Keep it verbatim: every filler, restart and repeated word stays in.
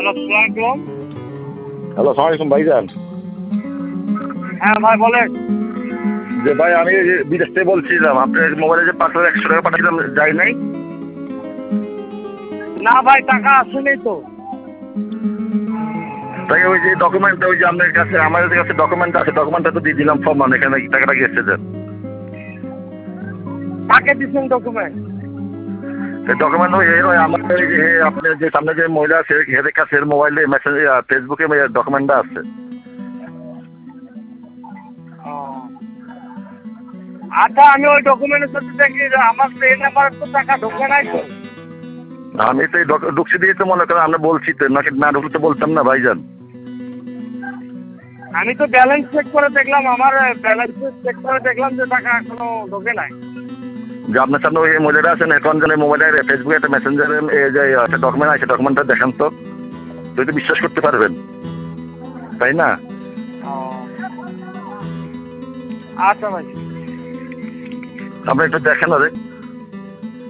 Hello, আসসালামু আলাইকুম। Hello, আসসালামু আলাইকুম ভাইজান। হ্যাঁ ভাই বলেন। যে ভাই আমি এই যে বিদেশ থেকে বলছিলাম, আপনার মোবাইলে যে পাঁচ হাজার একশো টাকা পাঠিয়েছিলাম যায় নাই? না ভাই, টাকা আসেনি তো। তাই ওই যে ডকুমেন্টটা, ওই যে আপনার কাছে আমাদের কাছে ডকুমেন্ট আছে, ডকুমেন্টটা তো দিয়ে দিলাম ফর্ম, মানে এখানে টাকাটা গেছে দেন। কাকে দিচ্ছেন ডকুমেন্ট? ডকুমেন্ট ওই ওই আমার ওই যে আপনার যে সামনে যে মহিলা আছে হেদের কাছে মোবাইলে মেসেজ ফেসবুকে ডকুমেন্টটা আছে। ও, আচ্ছা, আমি ওই ডকুমেন্টের সাথে দেখি যে আমার তো এই নাম্বার তো টাকা ঢোকে নাই তো। আমি তো এই ঢুকছি দিয়ে তো মনে করেন আমরা বলছি তো, নাকি না ঢুকলে তো বলতাম না ভাইজান। আমি তো ব্যালেন্স চেক করে দেখলাম, আমার ব্যালেন্স চেক করে দেখলাম যে টাকা এখনো ঢোকে নাই। যে আপনার সামনে ওই মহিলাটা আছেন এখন, যেন মোবাইলের ফেসবুকে একটা মেসেঞ্জারে যে একটা ডকুমেন্ট আছে, ডকুমেন্টটা দেখান তো, তুই তো বিশ্বাস করতে পারবেন, তাই না? ও, আচ্ছা ভাই। আপনি একটু দেখেন আরে।